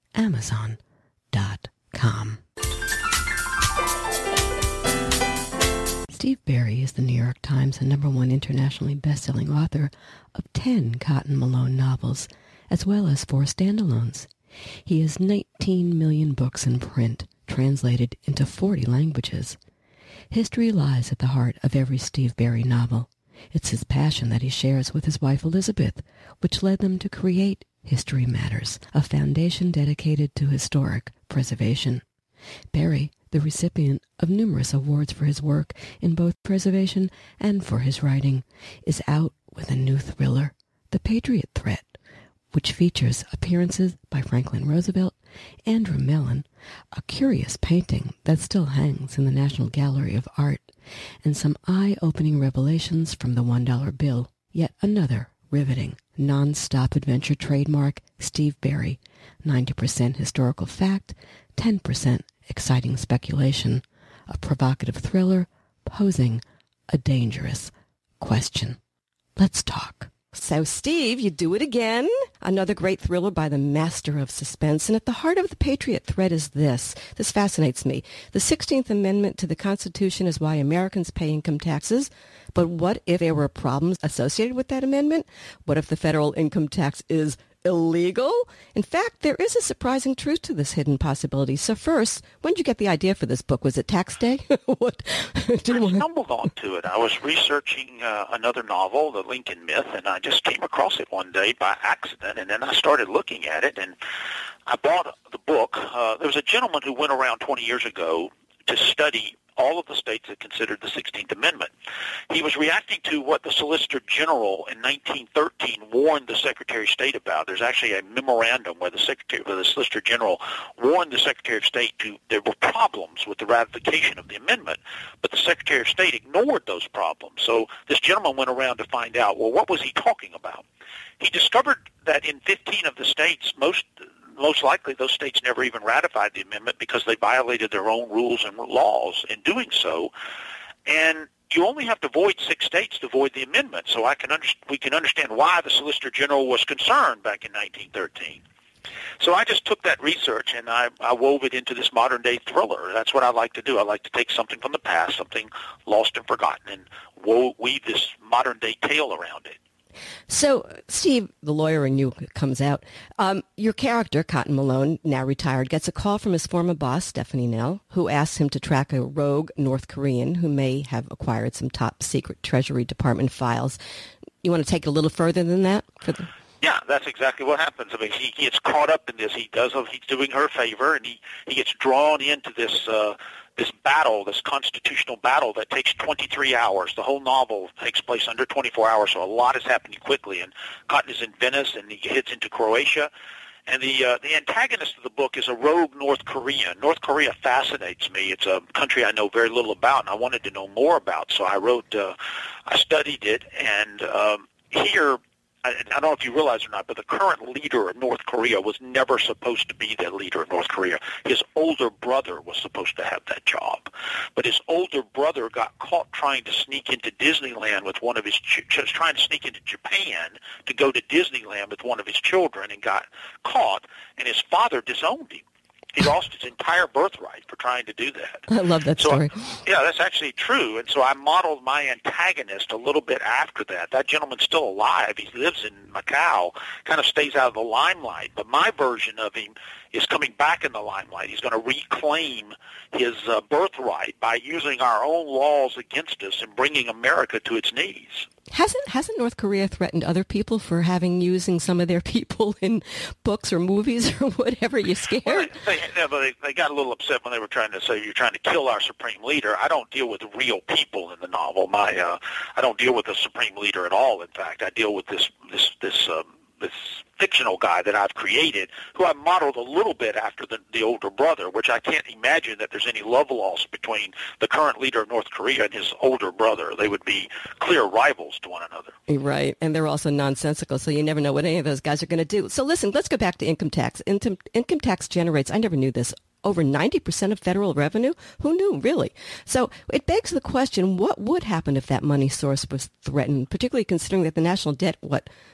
amazon dot com. Steve Berry is the New York Times and number one internationally best-selling author of ten Cotton Malone novels, as well as four standalones. He has nineteen million books in print, translated into forty languages. History lies at the heart of every Steve Berry novel. It's his passion that he shares with his wife Elizabeth, which led them to create History Matters, a foundation dedicated to historic preservation. Berry, the recipient of numerous awards for his work in both preservation and for his writing, is out with a new thriller, The Patriot Threat, which features appearances by Franklin Roosevelt, Andrew Mellon, a curious painting that still hangs in the National Gallery of Art, and some eye-opening revelations from the one dollar bill. Yet another riveting, non-stop adventure trademark, Steve Berry, ninety percent historical fact, ten percent exciting speculation, a provocative thriller posing a dangerous question. Let's talk. So, Steve, you do it again. Another great thriller by the master of suspense. And at the heart of the Patriot Threat is this. This fascinates me. The sixteenth Amendment to the Constitution is why Americans pay income taxes. But what if there were problems associated with that amendment? What if the federal income tax is illegal? In fact, there is a surprising truth to this hidden possibility. So first, when did you get the idea for this book? Was it tax day? What? I stumbled onto it. I was researching uh, another novel, The Lincoln Myth, and I just came across it one day by accident, and then I started looking at it, and I bought the book. Uh, there was a gentleman who went around twenty years ago to study all of the states that considered the sixteenth Amendment. He was reacting to what the Solicitor General in nineteen thirteen warned the Secretary of State about. There's actually a memorandum where the Secretary, where the Solicitor General warned the Secretary of State to there were problems with the ratification of the amendment, but the Secretary of State ignored those problems. So this gentleman went around to find out, well, what was he talking about? He discovered that in fifteen of the states, most Most likely those states never even ratified the amendment because they violated their own rules and laws in doing so. And you only have to void six states to void the amendment. So I can under, we can understand why the Solicitor General was concerned back in nineteen thirteen. So I just took that research and I, I wove it into this modern-day thriller. That's what I like to do. I like to take something from the past, something lost and forgotten, and wo- weave this modern-day tale around it. So, Steve, the lawyer in you comes out. Um, your character, Cotton Malone, now retired, gets a call from his former boss, Stephanie Nell, who asks him to track a rogue North Korean who may have acquired some top-secret Treasury Department files. You want to take it a little further than that? For the- Yeah, that's exactly what happens. I mean, he gets caught up in this. He does. He's doing her a favor, and he, he gets drawn into this uh, this battle, this constitutional battle that takes twenty-three hours. The whole novel takes place under twenty-four hours, so a lot is happening quickly. And Cotton is in Venice, and he heads into Croatia. And the uh, the antagonist of the book is a rogue North Korean. North Korea fascinates me. It's a country I know very little about, and I wanted to know more about. So I wrote, uh, I studied it, and um, here. I don't know if you realize or not, but the current leader of North Korea was never supposed to be the leader of North Korea. His older brother was supposed to have that job. But his older brother got caught trying to sneak into Disneyland with one of his ch- trying to sneak into Japan to go to Disneyland with one of his children and got caught, and his father disowned him. He lost his entire birthright for trying to do that. I love that so story. I, yeah, that's actually true. And so I modeled my antagonist a little bit after that. That gentleman's still alive. He lives in Macau, kind of stays out of the limelight. But my version of him is coming back in the limelight. He's going to reclaim his uh, birthright by using our own laws against us and bringing America to its knees. Hasn't hasn't North Korea threatened other people for having using some of their people in books or movies or whatever? You scared? Well, they, they, they, they got a little upset when they were trying to say you're trying to kill our supreme leader. I don't deal with real people in the novel. My uh, I don't deal with the supreme leader at all. In fact, I deal with this this this um, this fictional guy that I've created, who I modeled a little bit after the, the older brother, which I can't imagine that there's any love lost between the current leader of North Korea and his older brother. They would be clear rivals to one another. Right, and they're also nonsensical, so you never know what any of those guys are going to do. So listen, let's go back to income tax. Income, income tax generates, I never knew this, over ninety percent of federal revenue? Who knew, really? So it begs the question, what would happen if that money source was threatened, particularly considering that the national debt, what,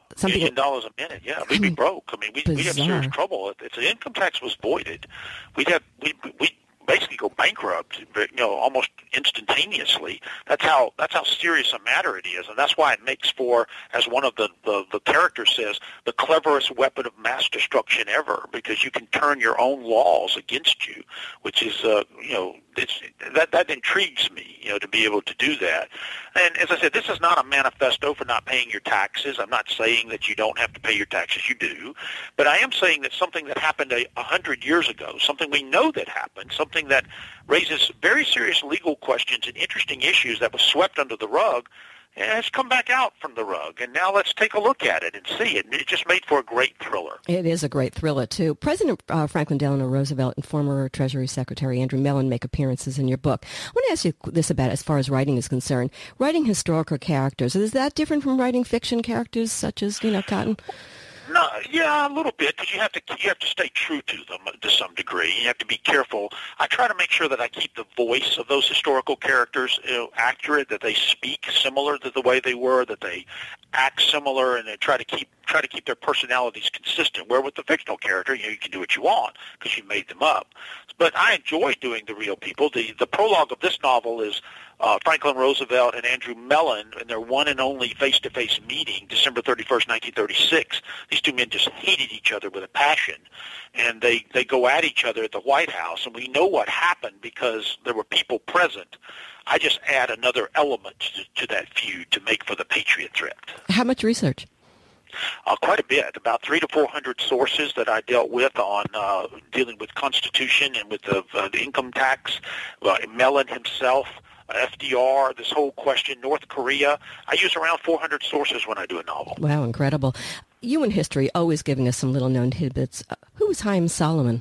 Something million dollars a minute, yeah. We'd be broke. I mean, we, we'd have serious trouble. If, if the income tax was voided, we'd have, we'd, we'd basically go bankrupt, you know, almost instantaneously. That's how that's how serious a matter it is, and that's why it makes for, as one of the, the, the characters says, the cleverest weapon of mass destruction ever, because you can turn your own laws against you, which is, uh, you know, it's, that that intrigues me, you know, to be able to do that. And as I said, this is not a manifesto for not paying your taxes. I'm not saying that you don't have to pay your taxes. You do. But I am saying that something that happened a, a hundred years ago, something we know that happened, something that raises very serious legal questions and interesting issues that was swept under the rug, has come back out from the rug, and now let's take a look at it and see it. It just made for a great thriller. It is a great thriller, too. President uh, Franklin Delano Roosevelt and former Treasury Secretary Andrew Mellon make appearances in your book. I want to ask you this about, as far as writing is concerned, writing historical characters, is that different from writing fiction characters such as, you know, Cotton? No, yeah, a little bit, because you have to you have to stay true to them to some degree. You have to be careful. I try to make sure that I keep the voice of those historical characters, you know, accurate, that they speak similar to the way they were, that they act similar, and they try to keep try to keep their personalities consistent. Where with the fictional character, you know, you can do what you want because you made them up. But I enjoy doing the real people. The the prologue of this novel is Uh, Franklin Roosevelt and Andrew Mellon in their one and only face-to-face meeting, December thirty-first, nineteen thirty-six. These two men just hated each other with a passion, and they, they go at each other at the White House, and we know what happened because there were people present. I just add another element to, to that feud to make for the Patriot threat. How much research? Uh, quite a bit, about three to four hundred sources that I dealt with on uh, dealing with Constitution and with the, uh, the income tax, uh, Mellon himself, F D R, this whole question, North Korea. I use around four hundred sources when I do a novel. Wow, incredible. You in history, always giving us some little-known tidbits. Uh, who was Haym Salomon?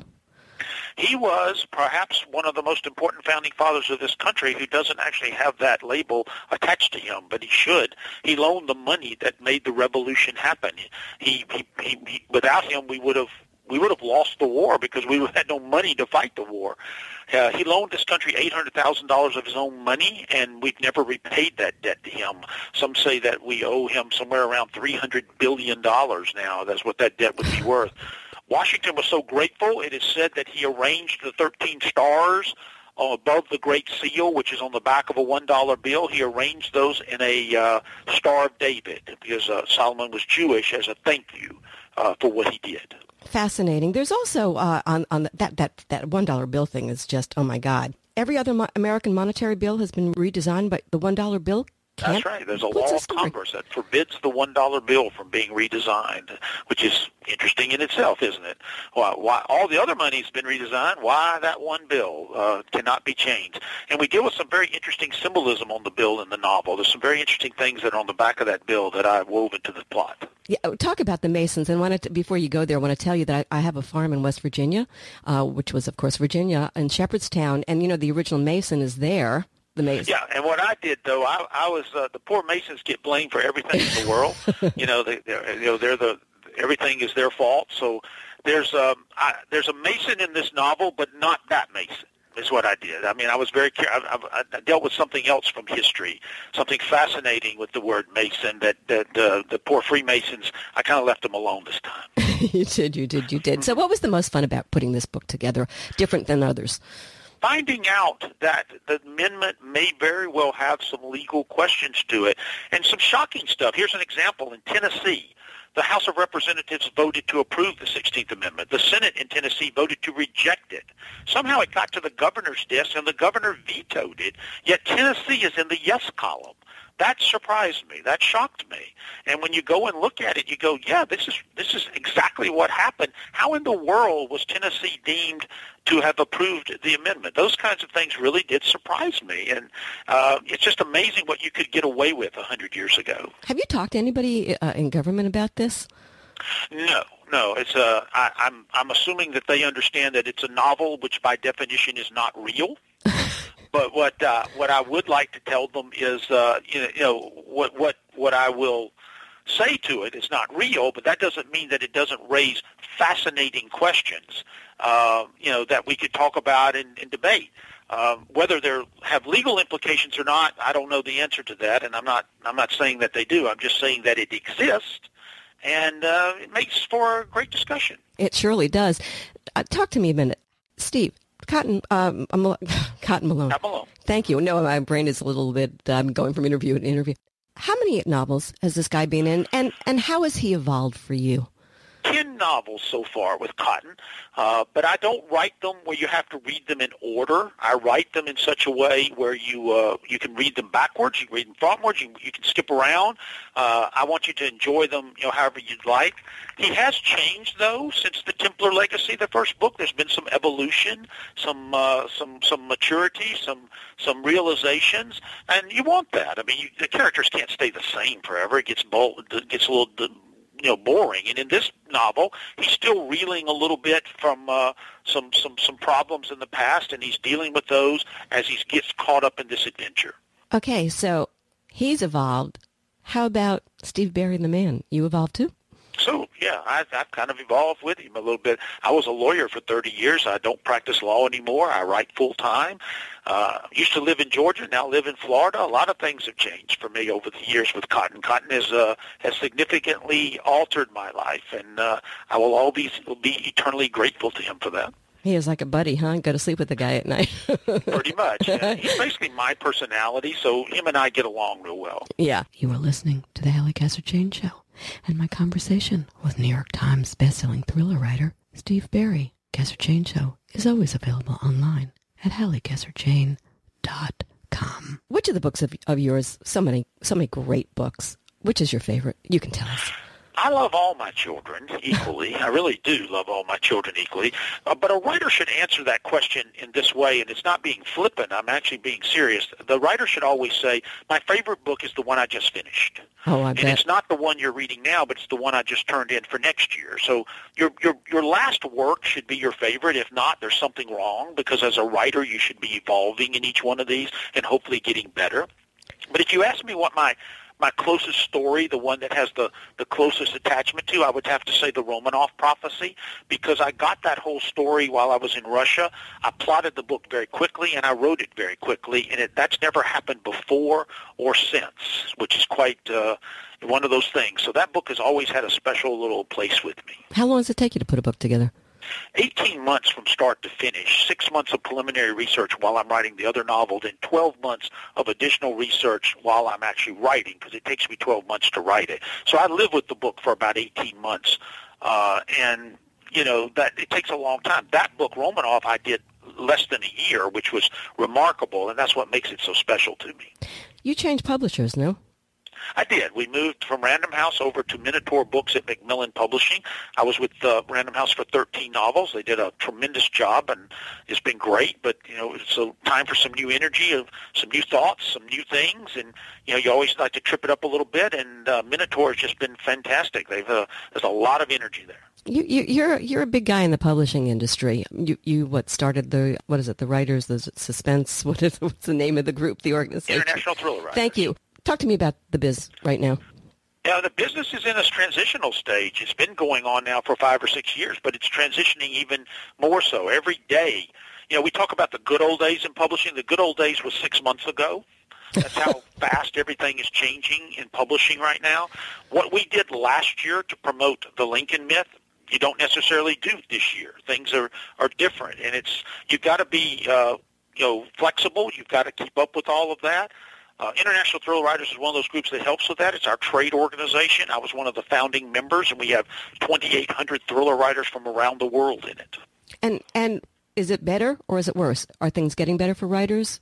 He was perhaps one of the most important founding fathers of this country who doesn't actually have that label attached to him, but he should. He loaned the money that made the revolution happen. He, he, he, he without him, we would have we would have lost the war because we had no money to fight the war. Uh, he loaned this country eight hundred thousand dollars of his own money, and we've never repaid that debt to him. Some say that we owe him somewhere around three hundred billion dollars now. That's what that debt would be worth. Washington was so grateful, it is said that he arranged the thirteen stars above the Great Seal, which is on the back of a one dollar bill. He arranged those in a uh, Star of David because uh, Solomon was Jewish, as a thank you uh, for what he did. Fascinating. There's also uh, on on that that that one dollar bill thing is just, oh my God. Every other mo- American monetary bill has been redesigned, but the one dollar bill can't. That's right. There's a law of Congress that forbids the one dollar bill from being redesigned, which is interesting in itself, isn't it? Why, why all the other money's been redesigned? Why that one bill uh, cannot be changed? And we deal with some very interesting symbolism on the bill in the novel. There's some very interesting things that are on the back of that bill that I've woven to the plot. Yeah, talk about the Masons. And wanted to, before you go there, I want to tell you that I, I have a farm in West Virginia, uh, which was, of course, Virginia, in Shepherdstown. And, you know, the original Mason is there. The Mason. Yeah, and what I did though, I, I was uh, the poor Masons get blamed for everything in the world. you know, they, they're, you know, they're the everything is their fault. So there's um, I, there's a Mason in this novel, but not that Mason. Is what I did. I mean, I was very careful. I, I dealt with something else from history, something fascinating with the word Mason. That that uh, the poor Freemasons, I kind of left them alone this time. You did, you did, you did. So, what was the most fun about putting this book together, different than others? Finding out that the amendment may very well have some legal questions to it and some shocking stuff. Here's an example. In Tennessee, the House of Representatives voted to approve the sixteenth Amendment. The Senate in Tennessee voted to reject it. Somehow it got to the governor's desk, and the governor vetoed it, yet Tennessee is in the yes column. That surprised me. That shocked me. And when you go and look at it, you go, yeah, this is this is exactly what happened. How in the world was Tennessee deemed to have approved the amendment? Those kinds of things really did surprise me. And uh, it's just amazing what you could get away with one hundred years ago. Have you talked to anybody uh, in government about this? No. No, it's a. I, I'm I'm assuming that they understand that it's a novel, which by definition is not real. But what uh, what I would like to tell them is, uh, you know, you know what what what I will say to it is not real, but that doesn't mean that it doesn't raise fascinating questions, uh, you know, that we could talk about and, and debate. Uh, whether they have legal implications or not, I don't know the answer to that, and I'm not I'm not saying that they do. I'm just saying that it exists. and uh, it makes for a great discussion. It surely does. Uh, talk to me a minute. Steve, Cotton, um, I'm, Cotton Malone. Cotton Malone. Thank you. No, my brain is a little bit, I'm um, going from interview to interview. How many novels has this guy been in, and, and how has he evolved for you? ten novels so far with Cotton, uh, but I don't write them where you have to read them in order. I write them in such a way where you uh, you can read them backwards, you can read them frontwards, you, you can skip around. Uh, I want you to enjoy them, you know, however you'd like. He has changed, though, since the Templar Legacy, the first book. There's been some evolution, some uh, some some maturity, some some realizations, and you want that. I mean, you, the characters can't stay the same forever. It gets bold, it gets a little you know, boring. And in this novel, he's still reeling a little bit from uh, some, some, some problems in the past, and he's dealing with those as he gets caught up in this adventure. Okay, so he's evolved. How about Steve Berry, the man? You evolved too? So, yeah, I've, I've kind of evolved with him a little bit. I was a lawyer for thirty years. I don't practice law anymore. I write full-time. Uh, used to live in Georgia, now live in Florida. A lot of things have changed for me over the years with Cotton. Cotton has, uh, has significantly altered my life, and uh, I will always be eternally grateful to him for that. He is like a buddy, huh? Go to sleep with the guy at night. Pretty much. Yeah. He's basically my personality, so him and I get along real well. Yeah. You are listening to The Hallie Casser-Jane Show and my conversation with New York Times bestselling thriller writer Steve Berry. Casser-Jane Show is always available online at hallie casser jane dot com. Which of the books of, of yours, so many, so many great books, which is your favorite? You can tell us. I love all my children equally. I really do love all my children equally. Uh, but a writer should answer that question in this way, and it's not being flippant. I'm actually being serious. The writer should always say, my favorite book is the one I just finished. Oh, I and bet. It's not the one you're reading now, but it's the one I just turned in for next year. So your your your last work should be your favorite. If not, there's something wrong, because as a writer, you should be evolving in each one of these and hopefully getting better. But if you ask me what my My closest story, the one that has the, the closest attachment to, I would have to say the Romanov Prophecy, because I got that whole story while I was in Russia. I plotted the book very quickly, and I wrote it very quickly, and it, that's never happened before or since, which is quite uh, one of those things. So that book has always had a special little place with me. How long does it take you to put a book together? eighteen months from start to finish, six months of preliminary research while I'm writing the other novel, then twelve months of additional research while I'm actually writing, because it takes me twelve months to write it. So I live with the book for about eighteen months, uh, and, you know, that it takes a long time. That book, Romanov, I did less than a year, which was remarkable, and that's what makes it so special to me. You changed publishers, no? I did. We moved from Random House over to Minotaur Books at Macmillan Publishing. I was with uh, Random House for thirteen novels. They did a tremendous job, and it's been great. But, you know, it's a time for some new energy, of some new thoughts, some new things. And, you know, you always like to trip it up a little bit. And uh, Minotaur has just been fantastic. They've uh, there's a lot of energy there. You, you, you're you're a big guy in the publishing industry. You you what started the what is it? The writers, the suspense. What is what's the name of the group? The organization. International Thriller Writers. Thank you. Talk to me about the biz right now. Yeah, the business is in a transitional stage. It's been going on now for five or six years, but it's transitioning even more so every day. You know, we talk about the good old days in publishing. The good old days was six months ago. That's how fast everything is changing in publishing right now. What we did last year to promote the Lincoln Myth, you don't necessarily do this year. Things are, are different, and it's you've got to be uh, you know flexible. You've got to keep up with all of that. Uh, International Thriller Writers is one of those groups that helps with that. It's our trade organization. I was one of the founding members, and we have twenty-eight hundred thriller writers from around the world in it. And and is it better or is it worse? Are things getting better for writers?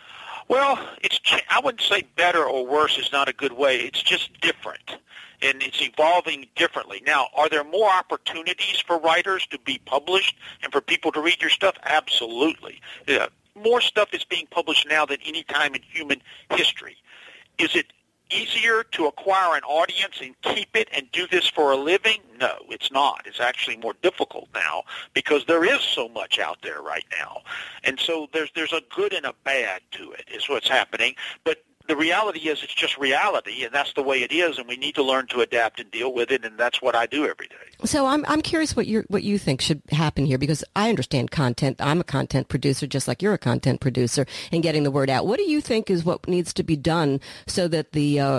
Well, it's I wouldn't say better or worse is not a good way. It's just different, and it's evolving differently. Now, are there more opportunities for writers to be published and for people to read your stuff? Absolutely. Yeah. More stuff is being published now than any time in human history. Is it easier to acquire an audience and keep it and do this for a living? No, it's not. It's actually more difficult now because there is so much out there right now. And so there's there's a good and a bad to it is what's happening. But the reality is it's just reality, and that's the way it is, and we need to learn to adapt and deal with it, and that's what I do every day. So I'm I'm curious what you what you think should happen here, because I understand content. I'm a content producer, just like you're a content producer, and getting the word out. What do you think is what needs to be done so that the uh,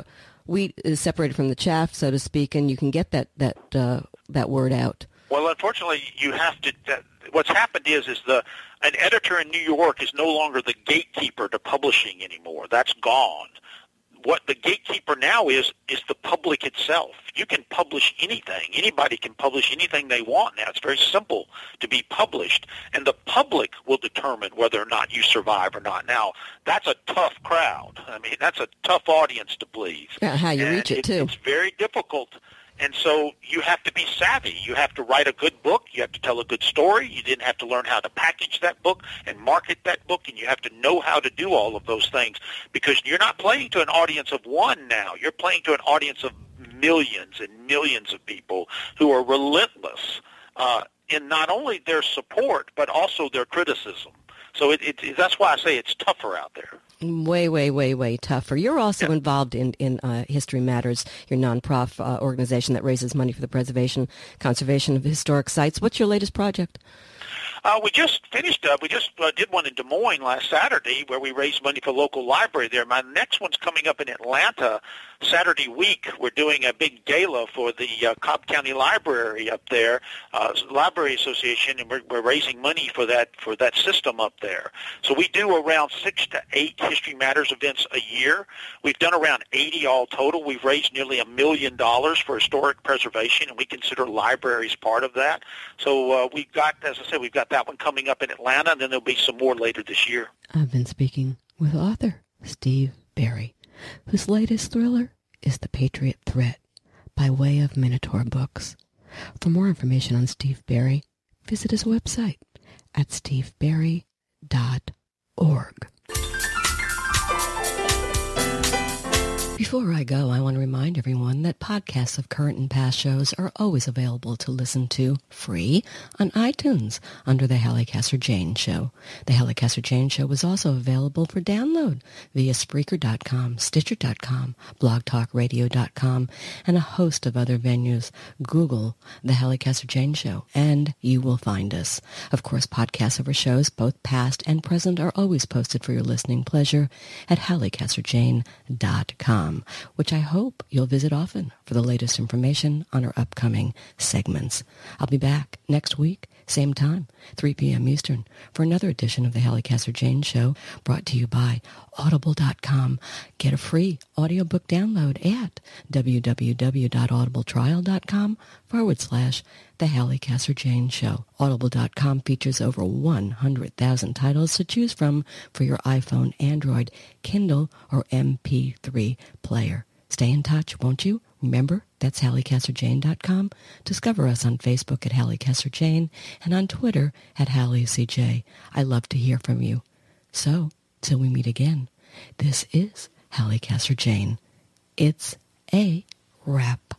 wheat is separated from the chaff, so to speak, and you can get that that uh, that word out. Well, unfortunately, you have to. That, what's happened is is the an editor in New York is no longer the gatekeeper to publishing anymore. That's gone. What the gatekeeper now is is the public itself. You can publish anything. Anybody can publish anything they want now. It's very simple to be published, and the public will determine whether or not you survive or not. Now, that's a tough crowd. I mean, that's a tough audience to please. Yeah, how you and reach it, it too. It's very difficult. And so you have to be savvy. You have to write a good book. You have to tell a good story. You didn't have to learn how to package that book and market that book, and you have to know how to do all of those things because you're not playing to an audience of one now. You're playing to an audience of millions and millions of people who are relentless uh, in not only their support but also their criticism. So it, it, that's why I say it's tougher out there. Way, way, way, way tougher. You're also yeah. involved in, in uh, History Matters, your non-profit uh, organization that raises money for the preservation, conservation of historic sites. What's your latest project? Uh, we just finished, uh, we just uh, did one in Des Moines last Saturday where we raised money for local library there. My next one's coming up in Atlanta Saturday week. We're doing a big gala for the uh, Cobb County Library up there, uh, Library Association, and we're, we're raising money for that for that system up there. So we do around six to eight History Matters events a year. We've done around eighty all total. We've raised nearly a million dollars for historic preservation, and we consider libraries part of that. So uh, we've got, as I said, we've got that one coming up in Atlanta, and then there'll be some more later this year. I've been speaking with author Steve Berry, whose latest thriller is The Patriot Threat by way of Minotaur Books. For more information on Steve Berry, visit his website at steve berry dot org. Before I go, I want to remind everyone that podcasts of current and past shows are always available to listen to free on iTunes under The Hallie Casser-Jayne Show. The Hallie Casser-Jayne Show is also available for download via Spreaker dot com, Stitcher dot com, blog talk radio dot com, and a host of other venues. Google The Hallie Casser-Jayne Show, and you will find us. Of course, podcasts of our shows, both past and present, are always posted for your listening pleasure at hallie casser jayne dot com. Which I hope you'll visit often for the latest information on our upcoming segments. I'll be back next week, same time, three p.m. Eastern, for another edition of the Hallie Casser-Jayne Show, brought to you by audible dot com. Get a free audiobook download at www.audibletrial.com forward slash the Hallie Casser-Jayne Show. Audible dot com features over one hundred thousand titles to choose from for your iPhone, Android, Kindle, or M P three player. Stay in touch, won't you? Remember, that's hallie casser jayne dot com. Discover us on Facebook at Hallie Casser-Jayne and on Twitter at Hallie C J. I love to hear from you. So, till we meet again, this is Hallie Casser-Jayne. It's a wrap.